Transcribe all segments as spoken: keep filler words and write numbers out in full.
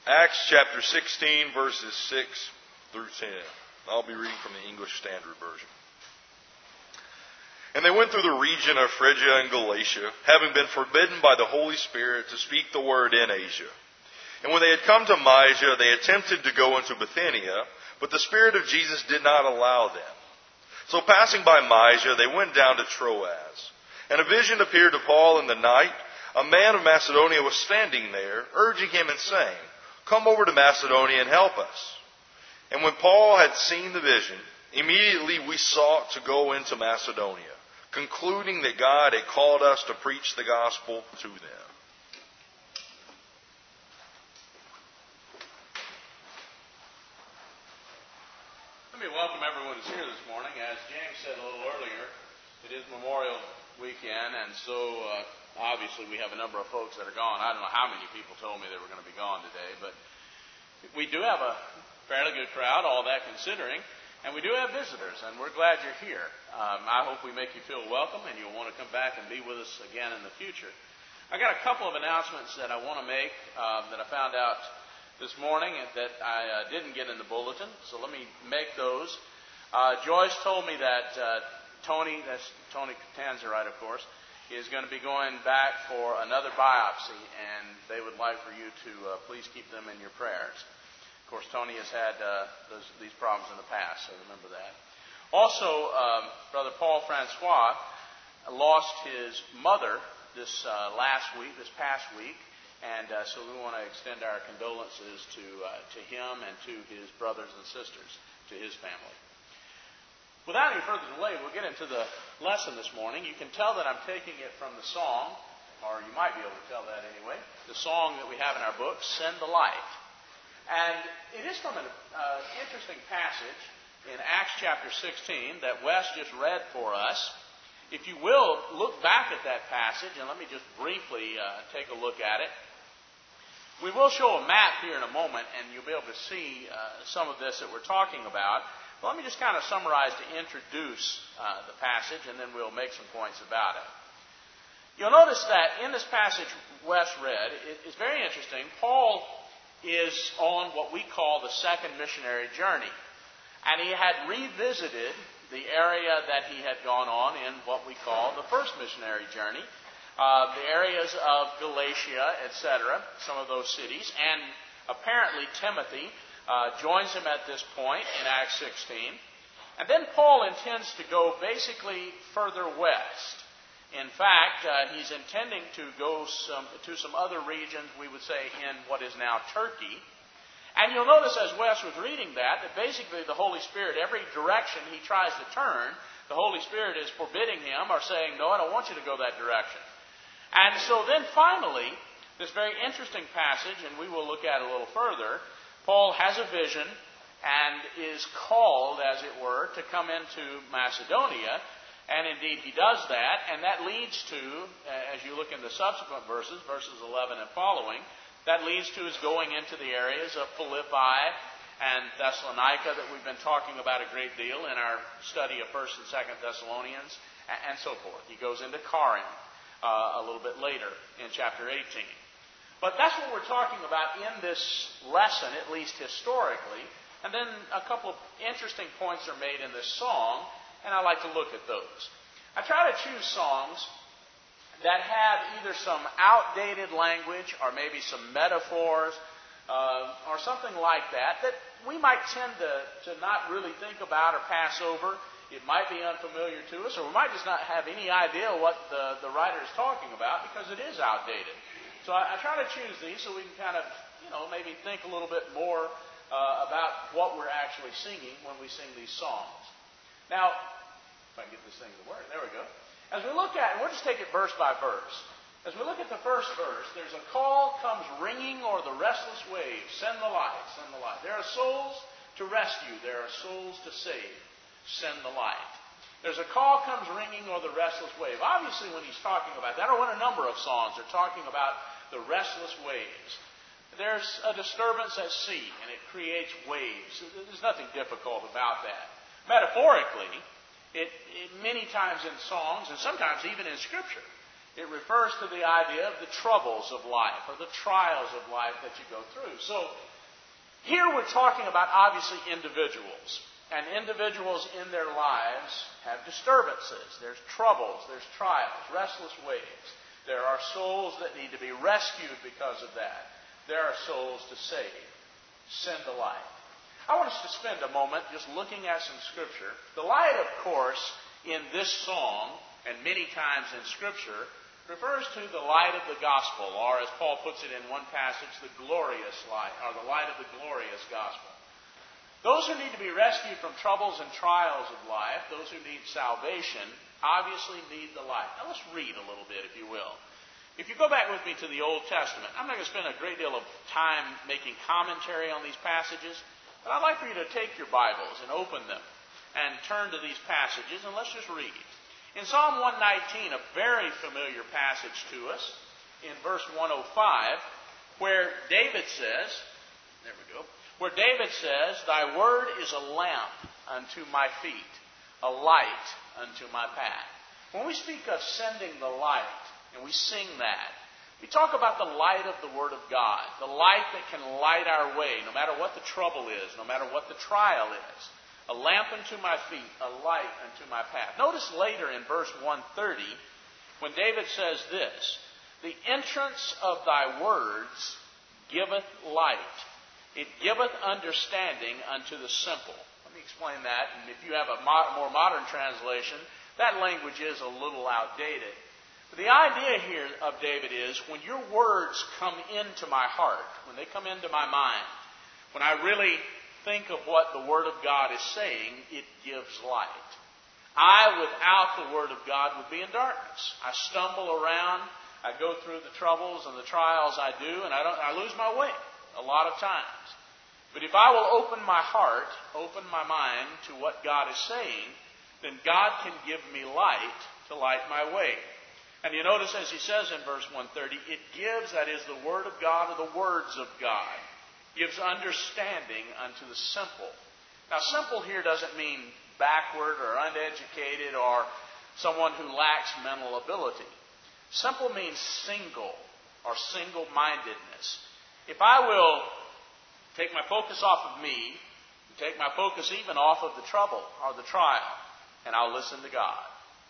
Acts chapter sixteen, verses six through ten. I'll be reading from the English Standard Version. And they went through the region of Phrygia and Galatia, having been forbidden by the Holy Spirit to speak the word in Asia. And when they had come to Mysia, they attempted to go into Bithynia, but the Spirit of Jesus did not allow them. So passing by Mysia, they went down to Troas. And a vision appeared to Paul in the night. A man of Macedonia was standing there, urging him and saying, "Come over to Macedonia and help us." And when Paul had seen the vision, immediately we sought to go into Macedonia, concluding that God had called us to preach the gospel to them. Let me welcome everyone who's here this morning. As James said a little earlier, it is Memorial Weekend, and so uh, obviously we have a number of folks that are gone. I don't know how many people told me they were going to be gone today, but we do have a fairly good crowd, all that considering, and we do have visitors, and we're glad you're here. Um, I hope we make you feel welcome, and you'll want to come back and be with us again in the future. I got a couple of announcements that I want to make uh, that I found out this morning that I uh, didn't get in the bulletin, so let me make those. Uh, Joyce told me that uh, Tony, that's Tony Tanzerite, of course, is going to be going back for another biopsy, and they would like for you to uh, please keep them in your prayers. Of course, Tony has had uh, those, these problems in the past, so remember that. Also, um, Brother Paul Francois lost his mother this uh, last week, this past week, and uh, so we want to extend our condolences to uh, to him and to his brothers and sisters, to his family. Without any further delay, we'll get into the lesson this morning. You can tell that I'm taking it from the song, or you might be able to tell that anyway, the song that we have in our book, Send the Light. And it is from an uh, interesting passage in Acts chapter sixteen that Wes just read for us. If you will, look back at that passage, and let me just briefly uh, take a look at it. We will show a map here in a moment, and you'll be able to see uh, some of this that we're talking about. But let me just kind of summarize to introduce uh, the passage, and then we'll make some points about it. You'll notice that in this passage Wes read, it's very interesting. Paul is on what we call the second missionary journey. And he had revisited the area that he had gone on in what we call the first missionary journey, uh, the areas of Galatia, et cetera, some of those cities. And apparently Timothy uh, joins him at this point in Acts sixteen. And then Paul intends to go basically further west. In fact, uh, he's intending to go some, to some other regions, we would say, in what is now Turkey. And you'll notice as Wes was reading that, that basically the Holy Spirit, every direction he tries to turn, the Holy Spirit is forbidding him or saying, no, I don't want you to go that direction. And so then finally, this very interesting passage, and we will look at it a little further, Paul has a vision and is called, as it were, to come into Macedonia. And indeed, he does that, and that leads to, as you look in the subsequent verses, verses eleven and following, that leads to his going into the areas of Philippi and Thessalonica that we've been talking about a great deal in our study of First and Second Thessalonians, and so forth. He goes into Corinth uh, a little bit later in chapter eighteen. But that's what we're talking about in this lesson, at least historically. And then a couple of interesting points are made in this song, and I like to look at those. I try to choose songs that have either some outdated language or maybe some metaphors uh, or something like that that we might tend to, to not really think about or pass over. It might be unfamiliar to us, or we might just not have any idea what the, the writer is talking about because it is outdated. So I, I try to choose these so we can kind of, you know, maybe think a little bit more uh, about what we're actually singing when we sing these songs. Now, if I can get this thing to work, there we go. As we look at it, we'll just take it verse by verse. As we look at the first verse, there's a call comes ringing o'er the restless waves. Send the light, send the light. There are souls to rescue. There are souls to save. Send the light. There's a call comes ringing o'er the restless wave. Obviously, when he's talking about that, or when a number of songs are talking about the restless waves, there's a disturbance at sea, and it creates waves. There's nothing difficult about that. Metaphorically, It, it many times in songs, and sometimes even in Scripture, It refers to the idea of the troubles of life or the trials of life that you go through. So here we're talking about obviously individuals. And individuals in their lives have disturbances. There's troubles, there's trials, restless waves. There are souls that need to be rescued because of that. There are souls to save. Send the light. I want us to spend a moment just looking at some Scripture. The light, of course, in this song, and many times in Scripture, refers to the light of the gospel, or as Paul puts it in one passage, the glorious light, or the light of the glorious gospel. Those who need to be rescued from troubles and trials of life, those who need salvation, obviously need the light. Now let's read a little bit, if you will. If you go back with me to the Old Testament, I'm not going to spend a great deal of time making commentary on these passages, but I'd like for you to take your Bibles and open them and turn to these passages, and let's just read. In Psalm one nineteen, a very familiar passage to us, in verse one oh five, where David says, there we go, where David says, "Thy word is a lamp unto my feet, a light unto my path." When we speak of sending the light, and we sing that, we talk about the light of the Word of God, the light that can light our way, no matter what the trouble is, no matter what the trial is. A lamp unto my feet, a light unto my path. Notice later in verse one thirty, when David says this, "The entrance of thy words giveth light. It giveth understanding unto the simple." Let me explain that. And if you have a more modern translation, that language is a little outdated. But the idea here of David is, when your words come into my heart, when they come into my mind, when I really think of what the Word of God is saying, it gives light. I, without the Word of God, would be in darkness. I stumble around, I go through the troubles and the trials I do, and I, don't, I lose my way a lot of times. But if I will open my heart, open my mind to what God is saying, then God can give me light to light my way. And you notice, as he says in verse one thirty, it gives, that is, the Word of God or the words of God, gives understanding unto the simple. Now, simple here doesn't mean backward or uneducated or someone who lacks mental ability. Simple means single or single-mindedness. If I will take my focus off of me, take my focus even off of the trouble or the trial, and I'll listen to God.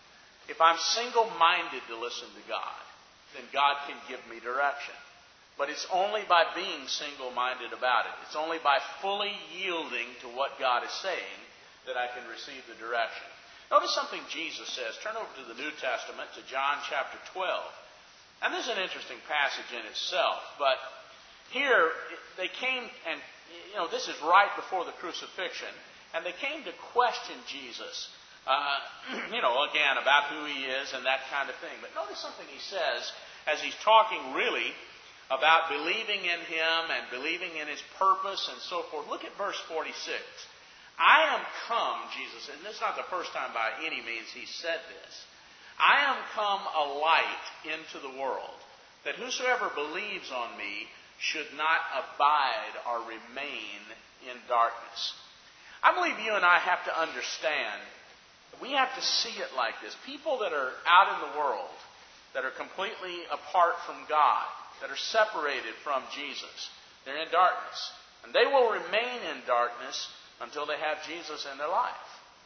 If I'm single-minded to listen to God, then God can give me direction. But it's only by being single-minded about it. It's only by fully yielding to what God is saying that I can receive the direction. Notice something Jesus says. Turn over to the New Testament, to John chapter twelve. And this is an interesting passage in itself. But here, they came, and you know, this is right before the crucifixion, and they came to question Jesus. Uh, you know, again, about who he is and that kind of thing. But notice something he says as he's talking really about believing in him and believing in his purpose and so forth. Look at verse forty-six. "I am come," Jesus said, and this is not the first time by any means he said this. "I am come a light into the world, that whosoever believes on me should not abide or remain in darkness." I believe you and I have to understand, we have to see it like this. People that are out in the world, that are completely apart from God, that are separated from Jesus, they're in darkness. And they will remain in darkness until they have Jesus in their life.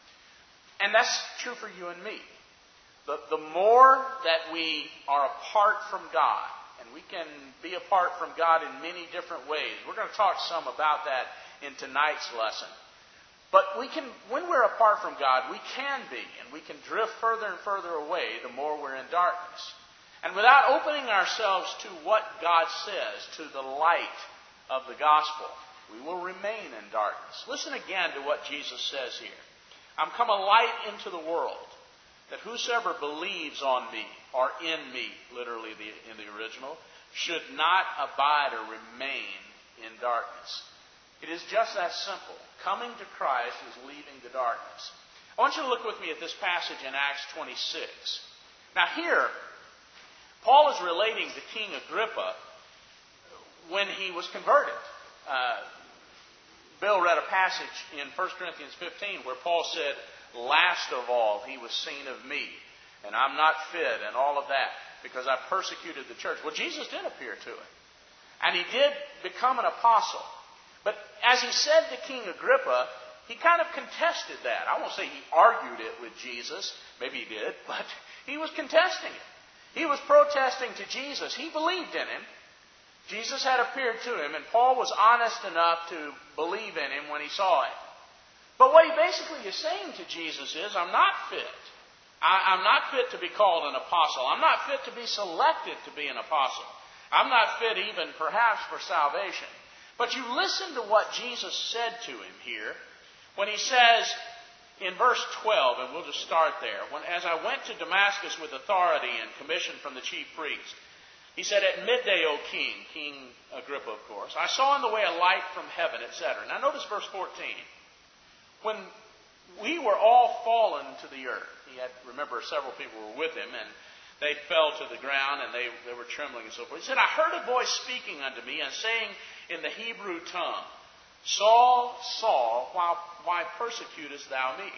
And that's true for you and me. The, the more that we are apart from God, and we can be apart from God in many different ways. We're going to talk some about that in tonight's lesson. But we can, when we're apart from God, we can be, and we can drift further and further away the more we're in darkness. And without opening ourselves to what God says, to the light of the gospel, we will remain in darkness. Listen again to what Jesus says here. "I'm come a light into the world, that whosoever believes on me, or in me," literally the, in the original, "should not abide or remain in darkness." It is just that simple. Coming to Christ is leaving the darkness. I want you to look with me at this passage in Acts twenty-six. Now here, Paul is relating to King Agrippa when he was converted. Uh, Bill read a passage in First Corinthians fifteen where Paul said, "Last of all, he was seen of me, and I'm not fit," and all of that. because I persecuted the church. Well, Jesus did appear to him. And he did become an apostle. But as he said to King Agrippa, he kind of contested that. I won't say he argued it with Jesus. Maybe he did, but he was contesting it. He was protesting to Jesus. He believed in him. Jesus had appeared to him, and Paul was honest enough to believe in him when he saw him. But what he basically is saying to Jesus is, I'm not fit. I, I'm not fit to be called an apostle. I'm not fit to be selected to be an apostle. I'm not fit even perhaps for salvation. But you listen to what Jesus said to him here when he says in verse twelve, and we'll just start there. When, as I went to Damascus with authority and commission from the chief priest, he said, at midday, O king, King Agrippa, of course, I saw in the way a light from heaven, et cetera. Now notice verse fourteen. When we were all fallen to the earth, he had, remember, several people were with him, and they fell to the ground, and they, they were trembling and so forth. He said, I heard a voice speaking unto me, and saying in the Hebrew tongue, Saul, Saul, why, why persecutest thou me?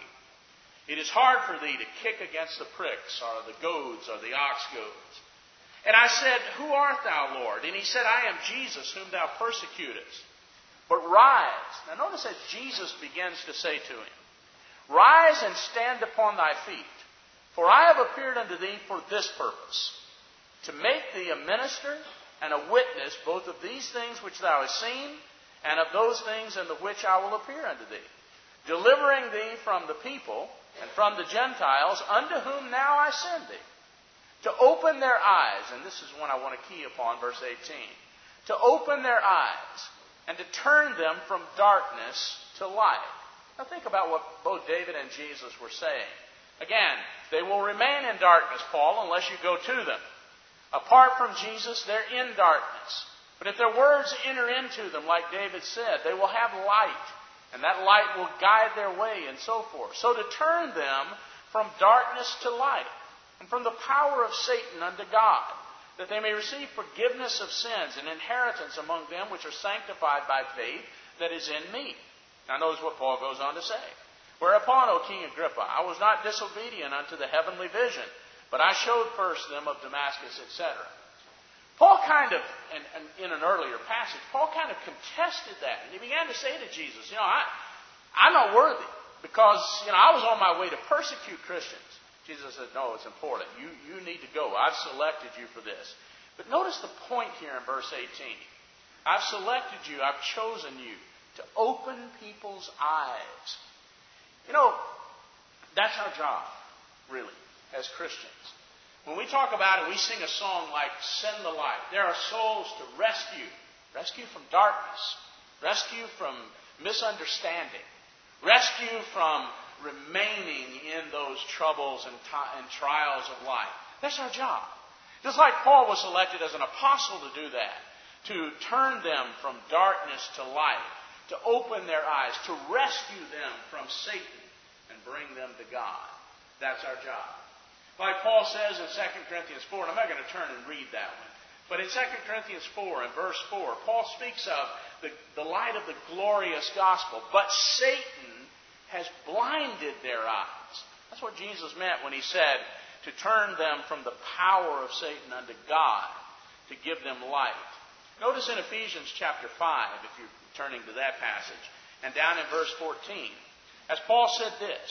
It is hard for thee to kick against the pricks, or the goads, or the ox goads. And I said, Who art thou, Lord? And he said, I am Jesus, whom thou persecutest. But rise. Now notice that Jesus begins to say to him, Rise and stand upon thy feet. For I have appeared unto thee for this purpose, to make thee a minister and a witness both of these things which thou hast seen, and of those things in the which I will appear unto thee, delivering thee from the people and from the Gentiles, unto whom now I send thee, to open their eyes, and this is one I want to key upon, verse eighteen, to open their eyes and to turn them from darkness to light. Now think about what both David and Jesus were saying. Again, they will remain in darkness, Paul, unless you go to them. Apart from Jesus, they're in darkness. But if their words enter into them, like David said, they will have light. And that light will guide their way and so forth. So to turn them from darkness to light, and from the power of Satan unto God, that they may receive forgiveness of sins and inheritance among them which are sanctified by faith that is in me. Now notice what Paul goes on to say. Whereupon, O King Agrippa, I was not disobedient unto the heavenly vision, but I showed first them of Damascus, et cetera. Paul kind of, and, and in an earlier passage, Paul kind of contested that. And he began to say to Jesus, you know, I, I'm not worthy because, you know, I was on my way to persecute Christians. Jesus said, no, it's important. You, you need to go. I've selected you for this. But notice the point here in verse eighteen. I've selected you. I've chosen you to open people's eyes. You know, that's our job, really, as Christians. When we talk about it, we sing a song like Send the Light. There are souls to rescue. Rescue from darkness. Rescue from misunderstanding. Rescue from remaining in those troubles and, t- and trials of life. That's our job. Just like Paul was selected as an apostle to do that. To turn them from darkness to light. To open their eyes. To rescue them from Satan and bring them to God. That's our job. Like Paul says in Second Corinthians four, and I'm not going to turn and read that one, but in Second Corinthians four, in verse four, Paul speaks of the, the light of the glorious gospel. But Satan has blinded their eyes. That's what Jesus meant when he said to turn them from the power of Satan unto God, to give them light. Notice in Ephesians chapter five, if you're turning to that passage, and down in verse fourteen, as Paul said this,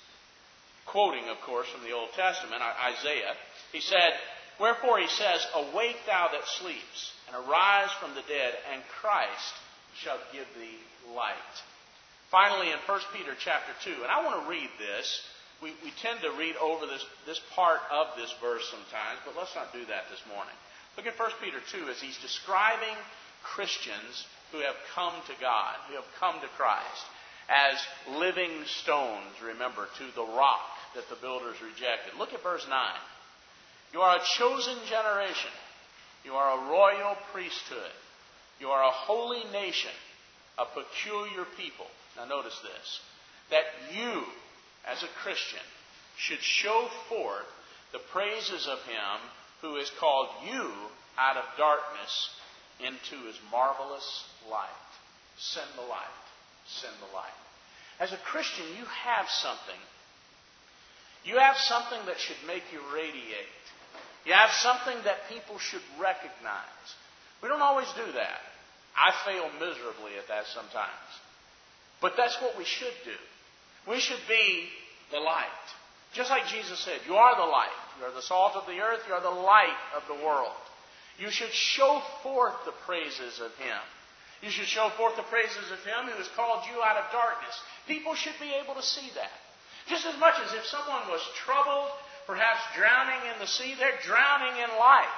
quoting, of course, from the Old Testament, Isaiah, he said, Wherefore he says, Awake thou that sleeps, and arise from the dead, and Christ shall give thee light. Finally, in First Peter chapter two, and I want to read this. We, we tend to read over this, this part of this verse sometimes, but let's not do that this morning. Look at First Peter two as he's describing Christians who have come to God, who have come to Christ, as living stones, remember, to the rock that the builders rejected. Look at verse nine. You are a chosen generation. You are a royal priesthood. You are a holy nation, a peculiar people. Now notice this. That you, as a Christian, should show forth the praises of Him who has called you out of darkness into His marvelous light. Send the light. Send the light. As a Christian, you have something. You have something that should make you radiate. You have something that people should recognize. We don't always do that. I fail miserably at that sometimes. But that's what we should do. We should be the light. Just like Jesus said, you are the light. You are the salt of the earth. You are the light of the world. You should show forth the praises of Him. You should show forth the praises of Him who has called you out of darkness. People should be able to see that. Just as much as if someone was troubled, perhaps drowning in the sea, they're drowning in life.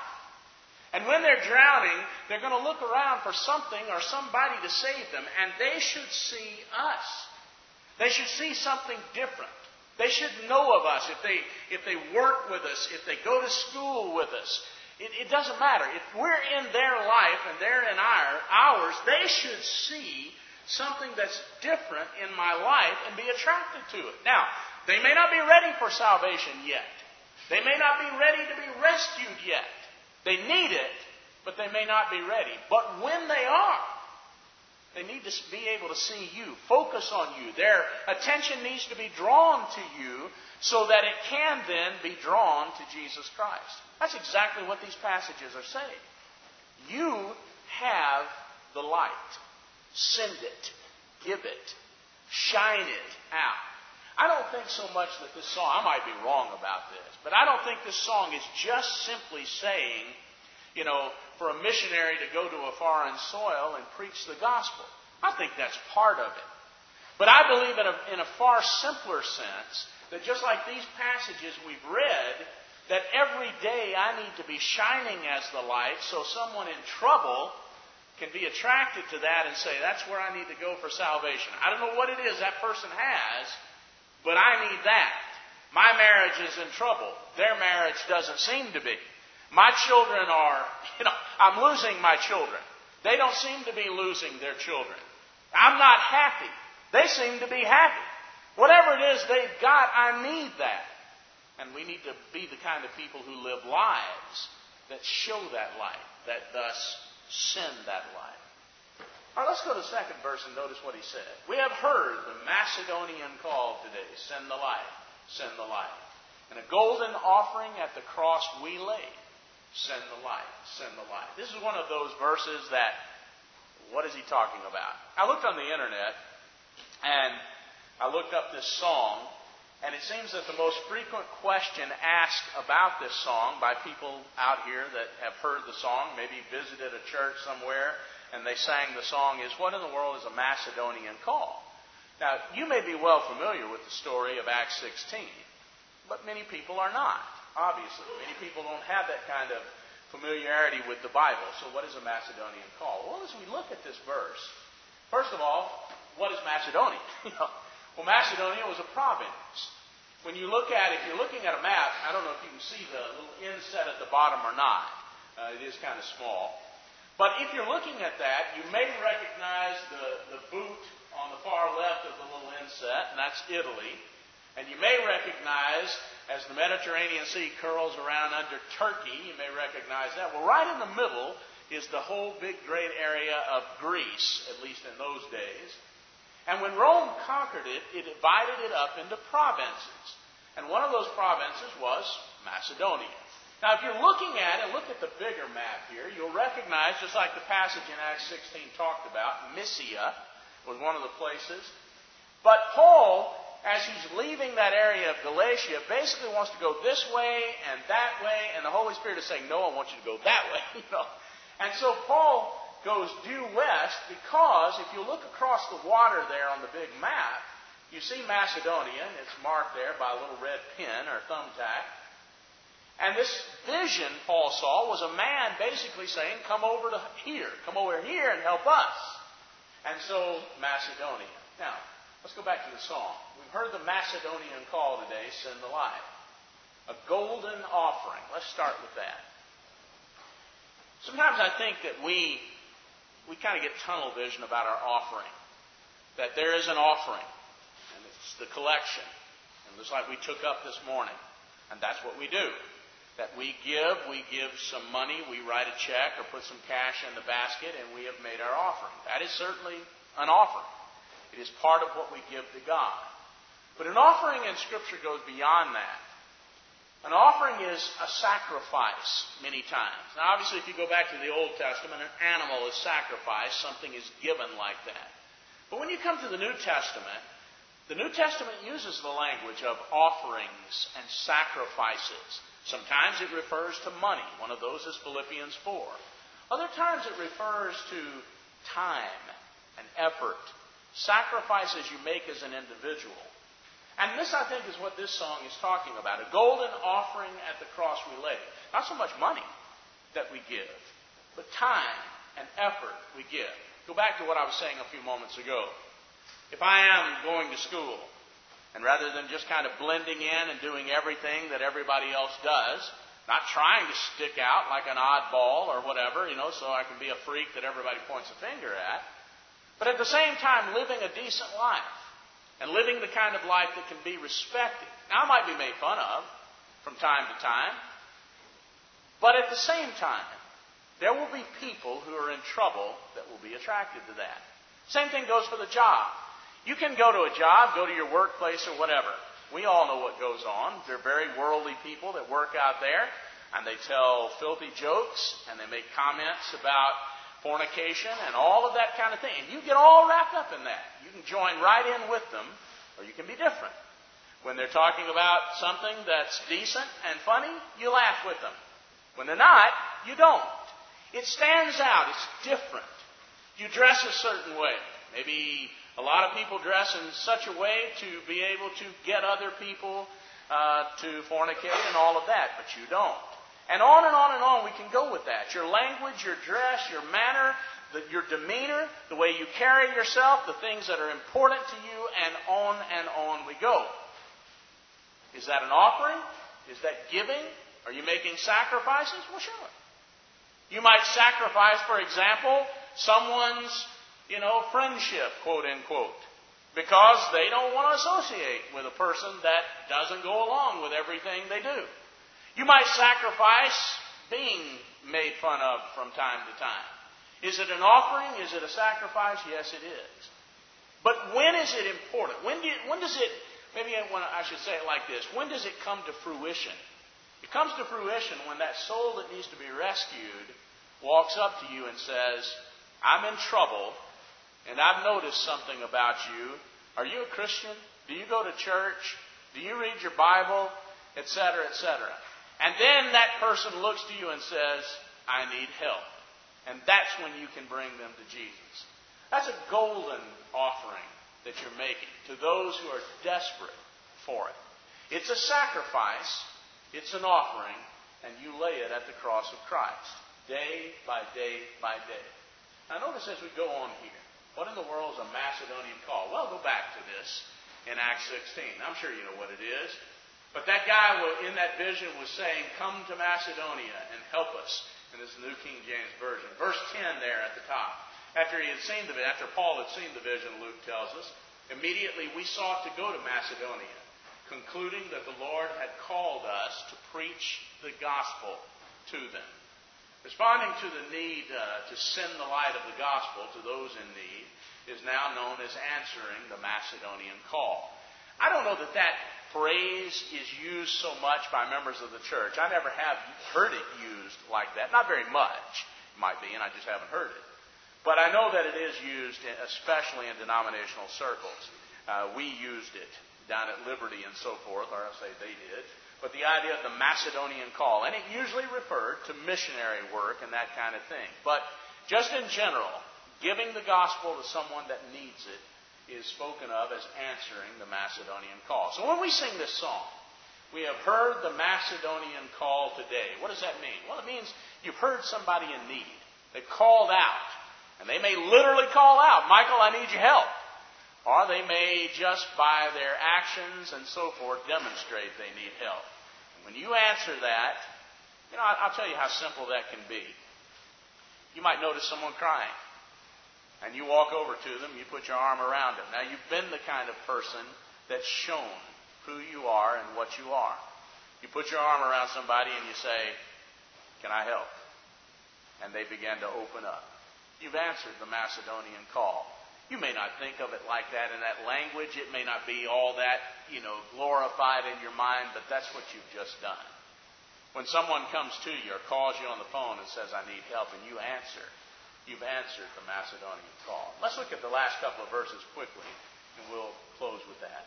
And when they're drowning, they're going to look around for something or somebody to save them, and they should see us. They should see something different. They should know of us if they if they work with us, if they go to school with us. It, it doesn't matter. If we're in their life and they're in our ours, they should see something that's different in my life and be attracted to it. Now, they may not be ready for salvation yet. They may not be ready to be rescued yet. They need it, but they may not be ready. But when they are, they need to be able to see you, focus on you. Their attention needs to be drawn to you so that it can then be drawn to Jesus Christ. That's exactly what these passages are saying. You have the light. Send it. Give it. Shine it out. I don't think so much that this song, I might be wrong about this, but I don't think this song is just simply saying, you know, for a missionary to go to a foreign soil and preach the gospel. I think that's part of it. But I believe in a, in a far simpler sense that just like these passages we've read, that every day I need to be shining as the light so someone in trouble can be attracted to that and say, that's where I need to go for salvation. I don't know what it is that person has, but I need that. My marriage is in trouble. Their marriage doesn't seem to be. My children are, you know, I'm losing my children. They don't seem to be losing their children. I'm not happy. They seem to be happy. Whatever it is they've got, I need that. And we need to be the kind of people who live lives that show that light, that thus send that light. All right, let's go to the second verse and notice what he said. We have heard the Macedonian call today, send the light, send the light. And a golden offering at the cross we laid, send the light, send the light. This is one of those verses that, what is he talking about? I looked on the internet and I looked up this song, and it seems that the most frequent question asked about this song by people out here that have heard the song, maybe visited a church somewhere, and they sang the song is, what in the world is a Macedonian call? Now, you may be well familiar with the story of Acts sixteen, but many people are not, obviously. Many people don't have that kind of familiarity with the Bible. So what is a Macedonian call? Well, as we look at this verse, first of all, what is Macedonia? You know, well, Macedonia was a province. When you look at it, if you're looking at a map, I don't know if you can see the little inset at the bottom or not. Uh, it is kind of small. But if you're looking at that, you may recognize the, the boot on the far left of the little inset, and that's Italy. And you may recognize, as the Mediterranean Sea curls around under Turkey, you may recognize that. Well, right in the middle is the whole big, great area of Greece, at least in those days. And when Rome conquered it, it divided it up into provinces. And one of those provinces was Macedonia. Now, if you're looking at it, look at the bigger map here, you'll recognize, just like the passage in Acts sixteen talked about, Mysia was one of the places. But Paul, as he's leaving that area of Galatia, basically wants to go this way and that way, and the Holy Spirit is saying, no, I want you to go that way. You know? And so Paul goes due west because if you look across the water there on the big map, you see Macedonia, and it's marked there by a little red pin or thumbtack. And this vision Paul saw was a man basically saying, come over to here, come over here and help us. And so, Macedonia. Now, let's go back to the song. We've heard the Macedonian call today, send the light. A golden offering. Let's start with that. Sometimes I think that we, we kind of get tunnel vision about our offering. That there is an offering, and it's the collection. And just like we took up this morning. And that's what we do. That we give, we give some money, we write a check or put some cash in the basket, and we have made our offering. That is certainly an offering. It is part of what we give to God. But an offering in Scripture goes beyond that. An offering is a sacrifice many times. Now, obviously, if you go back to the Old Testament, an animal is sacrificed. Something is given like that. But when you come to the New Testament, the New Testament uses the language of offerings and sacrifices. Sometimes it refers to money. One of those is Philippians four. Other times it refers to time and effort, sacrifices you make as an individual. And this, I think, is what this song is talking about. A golden offering at the cross we lay. Not so much money that we give, but time and effort we give. Go back to what I was saying a few moments ago. If I am going to school, and rather than just kind of blending in and doing everything that everybody else does, not trying to stick out like an oddball or whatever, you know, so I can be a freak that everybody points a finger at, but at the same time living a decent life. And living the kind of life that can be respected. Now, I might be made fun of from time to time. But at the same time, there will be people who are in trouble that will be attracted to that. Same thing goes for the job. You can go to a job, go to your workplace or whatever. We all know what goes on. They're very worldly people that work out there. And they tell filthy jokes. And they make comments about fornication and all of that kind of thing. And you get all wrapped up in that. You can join right in with them, or you can be different. When they're talking about something that's decent and funny, you laugh with them. When they're not, you don't. It stands out. It's different. You dress a certain way. Maybe a lot of people dress in such a way to be able to get other people uh, to fornicate and all of that, but you don't. And on and on and on we can go with that. Your language, your dress, your manner, the, your demeanor, the way you carry yourself, the things that are important to you, and on and on we go. Is that an offering? Is that giving? Are you making sacrifices? Well, sure. You might sacrifice, for example, someone's, you know, friendship, quote unquote, because they don't want to associate with a person that doesn't go along with everything they do. You might sacrifice being made fun of from time to time. Is it an offering? Is it a sacrifice? Yes, it is. But when is it important? When, do you, when does it, maybe I should say it like this, when does it come to fruition? It comes to fruition when that soul that needs to be rescued walks up to you and says, I'm in trouble, and I've noticed something about you. Are you a Christian? Do you go to church? Do you read your Bible? Etc., et cetera. And then that person looks to you and says, I need help. And that's when you can bring them to Jesus. That's a golden offering that you're making to those who are desperate for it. It's a sacrifice. It's an offering. And you lay it at the cross of Christ. Day by day by day. Now notice as we go on here. What in the world is a Macedonian call? Well, go back to this in Acts sixteen. I'm sure you know what it is. But that guy in that vision was saying, come to Macedonia and help us. And this is the New King James Version. Verse ten there at the top. After he had seen the after Paul had seen the vision, Luke tells us, immediately we sought to go to Macedonia, concluding that the Lord had called us to preach the gospel to them. Responding to the need uh, to send the light of the gospel to those in need is now known as answering the Macedonian call. I don't know that that phrase is used so much by members of the church. I never have heard it used like that. Not very much. It might be, and I just haven't heard it. But I know that it is used, especially in denominational circles. Uh, we used it down at Liberty and so forth, or I'll say they did. But the idea of the Macedonian call, and it usually referred to missionary work and that kind of thing. But just in general, giving the gospel to someone that needs it is spoken of as answering the Macedonian call. So when we sing this song, we have heard the Macedonian call today. What does that mean? Well, it means you've heard somebody in need. They've called out. And they may literally call out, Michael, I need your help. Or they may just by their actions and so forth demonstrate they need help. And when you answer that, you know, I'll tell you how simple that can be. You might notice someone crying. And you walk over to them, you put your arm around them. Now, you've been the kind of person that's shown who you are and what you are. You put your arm around somebody and you say, can I help? And they begin to open up. You've answered the Macedonian call. You may not think of it like that in that language. It may not be all that, you know, glorified in your mind, but that's what you've just done. When someone comes to you or calls you on the phone and says, I need help, and you answer, you've answered the Macedonian call. Let's look at the last couple of verses quickly, and we'll close with that.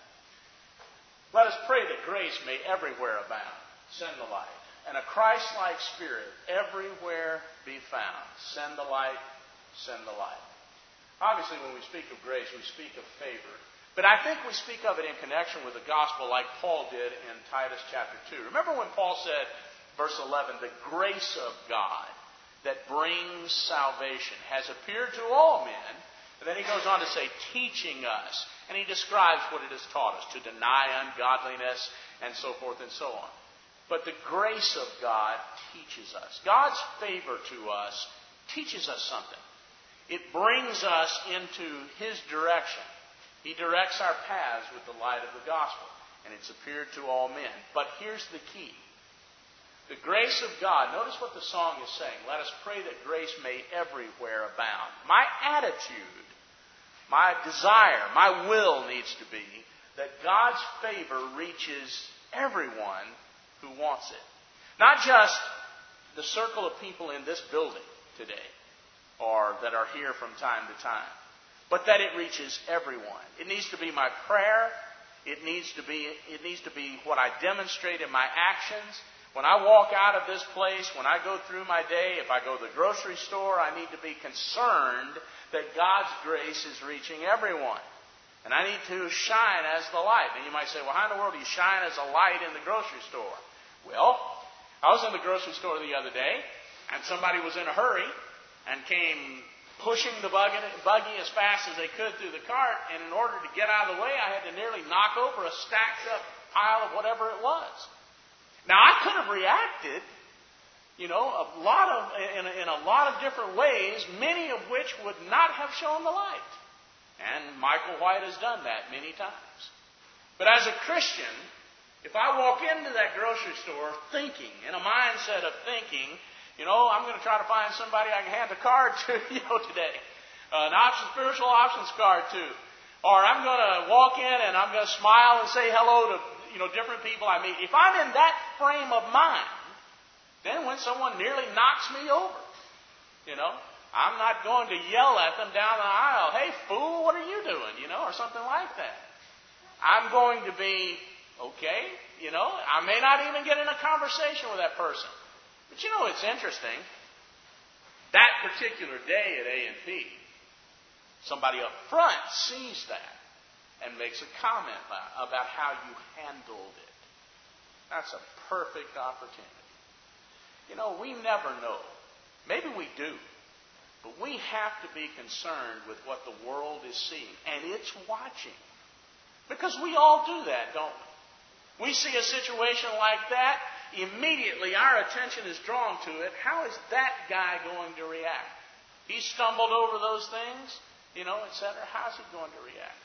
Let us pray that grace may everywhere abound. Send the light. And a Christ-like spirit everywhere be found. Send the light. Send the light. Obviously, when we speak of grace, we speak of favor. But I think we speak of it in connection with the gospel like Paul did in Titus chapter two. Remember when Paul said, verse eleven, the grace of God that brings salvation has appeared to all men. And then he goes on to say, teaching us. And he describes what it has taught us, to deny ungodliness and so forth and so on. But the grace of God teaches us. God's favor to us teaches us something. It brings us into His direction. He directs our paths with the light of the gospel. And it's appeared to all men. But here's the key. The grace of God, notice what the song is saying. Let us pray that grace may everywhere abound. My attitude, my desire, my will needs to be that God's favor reaches everyone who wants it. Not just the circle of people in this building today or that are here from time to time, but that it reaches everyone. It needs to be my prayer. It needs to be, it needs to be what I demonstrate in my actions. When I walk out of this place, when I go through my day, if I go to the grocery store, I need to be concerned that God's grace is reaching everyone. And I need to shine as the light. And you might say, well, how in the world do you shine as a light in the grocery store? Well, I was in the grocery store the other day, and somebody was in a hurry and came pushing the buggy, buggy as fast as they could through the cart. And in order to get out of the way, I had to nearly knock over a stacked up pile of whatever it was. Now, I could have reacted, you know, a lot of, in, a, in a lot of different ways, many of which would not have shown the light. And Michael White has done that many times. But as a Christian, if I walk into that grocery store thinking, in a mindset of thinking, you know, I'm going to try to find somebody I can hand a card to, you know, today. Uh, an option, spiritual options card to. Or I'm going to walk in and I'm going to smile and say hello to, you know, different people I meet. If I'm in that frame of mind, then when someone nearly knocks me over, you know, I'm not going to yell at them down the aisle, hey, fool, what are you doing? You know, or something like that. I'm going to be, okay, you know, I may not even get in a conversation with that person. But you know, it's interesting. That particular day at A and P, somebody up front sees that and makes a comment about how you handled it. That's a perfect opportunity. You know, we never know. Maybe we do. But we have to be concerned with what the world is seeing. And it's watching. Because we all do that, don't we? We see a situation like that, immediately our attention is drawn to it. How is that guy going to react? He stumbled over those things, you know, et cetera. How's he going to react?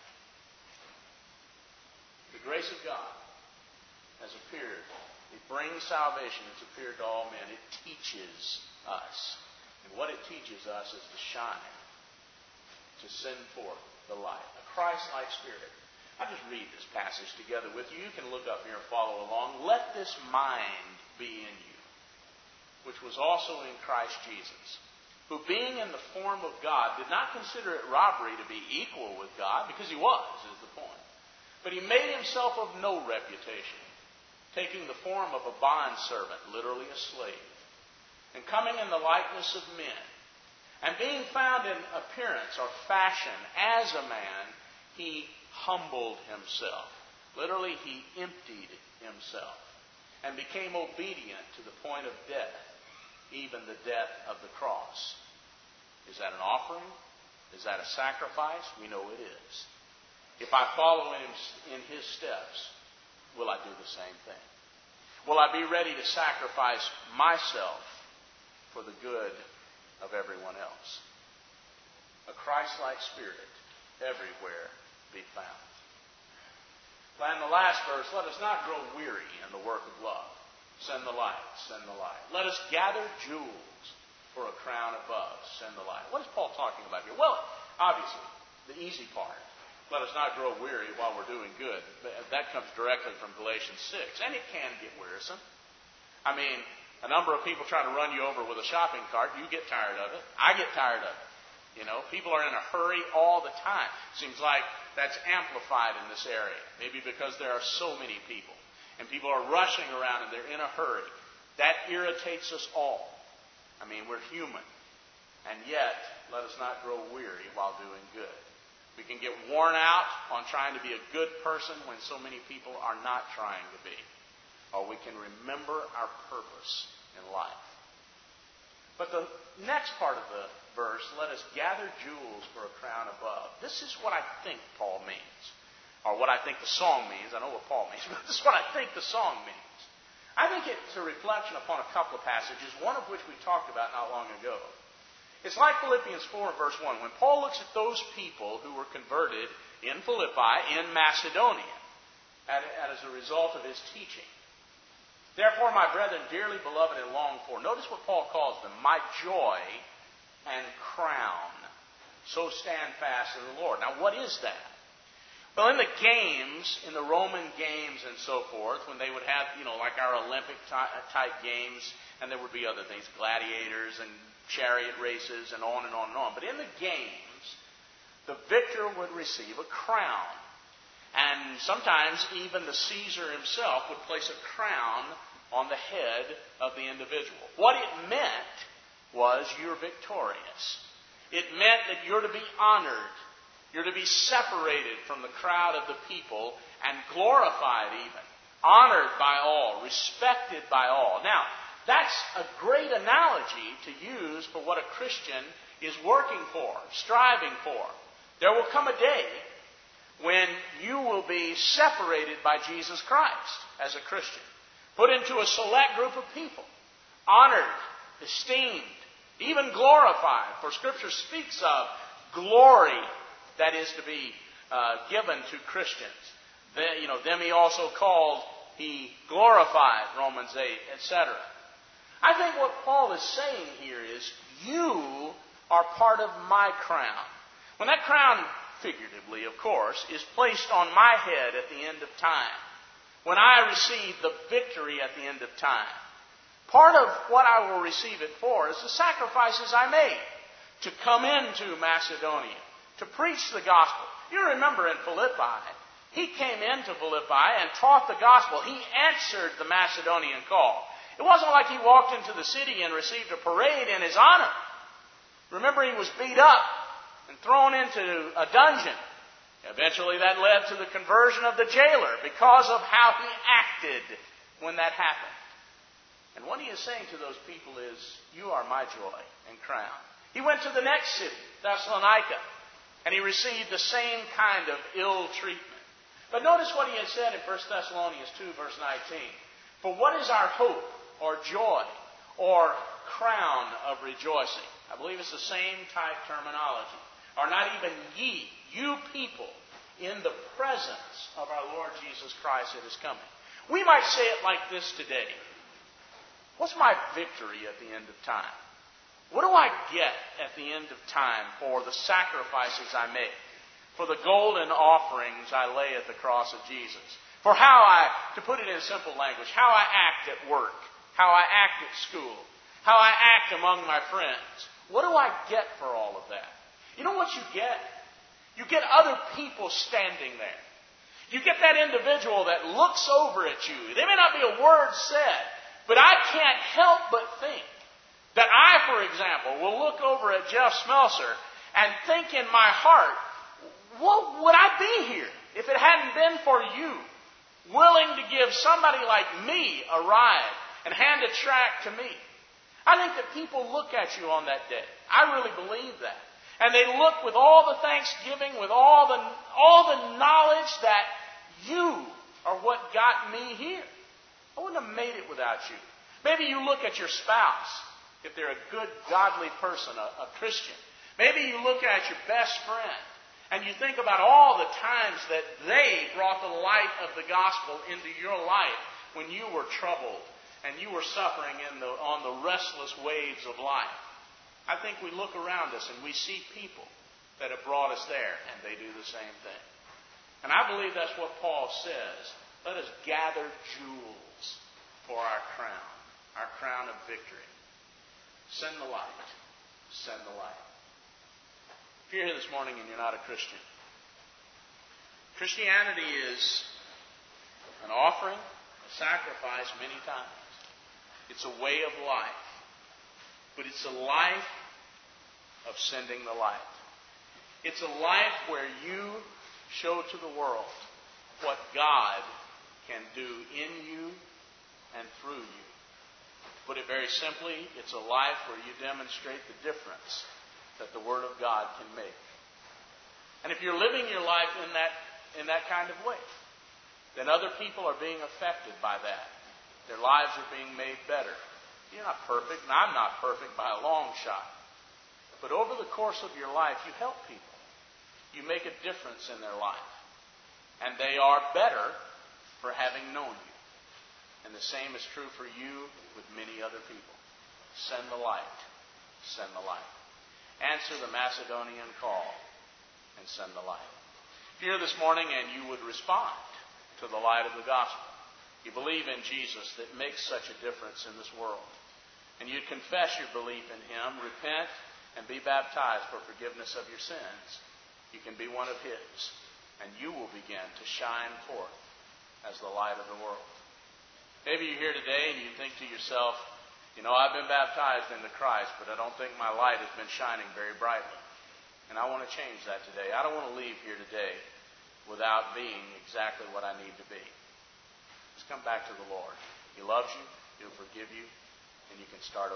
The grace of God has appeared. It brings salvation. It's appeared to all men. It teaches us. And what it teaches us is to shine, to send forth the light. A Christ-like spirit. I'll just read this passage together with you. You can look up here and follow along. Let this mind be in you, which was also in Christ Jesus, who being in the form of God did not consider it robbery to be equal with God, because he was, is the point. But he made himself of no reputation, taking the form of a bondservant, literally a slave, and coming in the likeness of men. And being found in appearance or fashion as a man, he humbled himself. Literally, he emptied himself and became obedient to the point of death, even the death of the cross. Is that an offering? Is that a sacrifice? We know it is. If I follow him in his steps, will I do the same thing? Will I be ready to sacrifice myself for the good of everyone else? A Christ-like spirit everywhere be found. And the last verse, let us not grow weary in the work of love. Send the light, send the light. Let us gather jewels for a crown above. Send the light. What is Paul talking about here? Well, obviously, the easy part. Let us not grow weary while we're doing good. That comes directly from Galatians six. And it can get wearisome. I mean, a number of people try to run you over with a shopping cart. You get tired of it. I get tired of it. You know, people are in a hurry all the time. Seems like that's amplified in this area. Maybe because there are so many people. And people are rushing around and they're in a hurry. That irritates us all. I mean, we're human. And yet, let us not grow weary while doing good. We can get worn out on trying to be a good person when so many people are not trying to be. Or we can remember our purpose in life. But the next part of the verse, let us gather jewels for a crown above. This is what I think Paul means. Or what I think the song means. I know what Paul means, but this is what I think the song means. I think it's a reflection upon a couple of passages, one of which we talked about not long ago. It's like Philippians four, verse one. When Paul looks at those people who were converted in Philippi, in Macedonia, as a result of his teaching. Therefore, my brethren, dearly beloved and longed for. Notice what Paul calls them. My joy and crown. So stand fast in the Lord. Now, what is that? Well, in the games, in the Roman games and so forth, when they would have, you know, like our Olympic type games, and there would be other things, gladiators and chariot races and on and on and on. But in the games, the victor would receive a crown. And sometimes even the Caesar himself would place a crown on the head of the individual. What it meant was you're victorious. It meant that you're to be honored. You're to be separated from the crowd of the people and glorified even. Honored by all. Respected by all. Now, that's a great analogy to use for what a Christian is working for, striving for. There will come a day when you will be separated by Jesus Christ as a Christian. Put into a select group of people. Honored, esteemed, even glorified. For Scripture speaks of glory that is to be uh, given to Christians. Then, you know, them he also called, he glorified, Romans eight, et cetera. I think what Paul is saying here is, you are part of my crown. When that crown, figuratively, of course, is placed on my head at the end of time, when I receive the victory at the end of time, part of what I will receive it for is the sacrifices I made to come into Macedonia, to preach the gospel. You remember in Philippi, he came into Philippi and taught the gospel. He answered the Macedonian call. It wasn't like he walked into the city and received a parade in his honor. Remember, he was beat up and thrown into a dungeon. Eventually that led to the conversion of the jailer because of how he acted when that happened. And what he is saying to those people is, you are my joy and crown. He went to the next city, Thessalonica, and he received the same kind of ill treatment. But notice what he had said in First Thessalonians two, verse nineteen. For what is our hope or joy or crown of rejoicing? I believe it's the same type terminology. Are not even ye, you people, in the presence of our Lord Jesus Christ at His coming. We might say it like this today. What's my victory at the end of time? What do I get at the end of time for the sacrifices I make? For the golden offerings I lay at the cross of Jesus? For how I, to put it in simple language, how I act at work, how I act at school, how I act among my friends. What do I get for all of that? You know what you get? You get other people standing there. You get that individual that looks over at you. There may not be a word said, but I can't help but think that I, for example, will look over at Jeff Smelser and think in my heart, what would I be here if it hadn't been for you willing to give somebody like me a ride and hand a tract to me? I think that people look at you on that day. I really believe that. And they look with all the thanksgiving, with all the, all the knowledge that you are what got me here. I wouldn't have made it without you. Maybe you look at your spouse, if they're a good, godly person, a, a Christian. Maybe you look at your best friend, and you think about all the times that they brought the light of the gospel into your life when you were troubled and you were suffering in the, on the restless waves of life. I think we look around us and we see people that have brought us there, and they do the same thing. And I believe that's what Paul says. Let us gather jewels for our crown. our crown of victory. Send the light. Send the light. If you're here this morning and you're not a Christian, Christianity is an offering, a sacrifice many times. It's a way of life. But it's a life of sending the light. It's a life where you show to the world what God can do in you and through you. Put it very simply, it's a life where you demonstrate the difference that the Word of God can make. And if you're living your life in that, in that kind of way, then other people are being affected by that. Their lives are being made better. You're not perfect, and I'm not perfect by a long shot. But over the course of your life, you help people. You make a difference in their life. And they are better for having known you. And the same is true for you with many other people. Send the light. Send the light. Answer the Macedonian call and send the light. If you're here this morning and you would respond to the light of the gospel, you believe in Jesus that makes such a difference in this world, and you'd confess your belief in Him, repent, and be baptized for forgiveness of your sins, you can be one of His, and you will begin to shine forth as the light of the world. Maybe you're here today and you think to yourself, you know, I've been baptized into Christ, but I don't think my light has been shining very brightly. And I want to change that today. I don't want to leave here today without being exactly what I need to be. Just come back to the Lord. He loves you. He'll forgive you. And you can start over.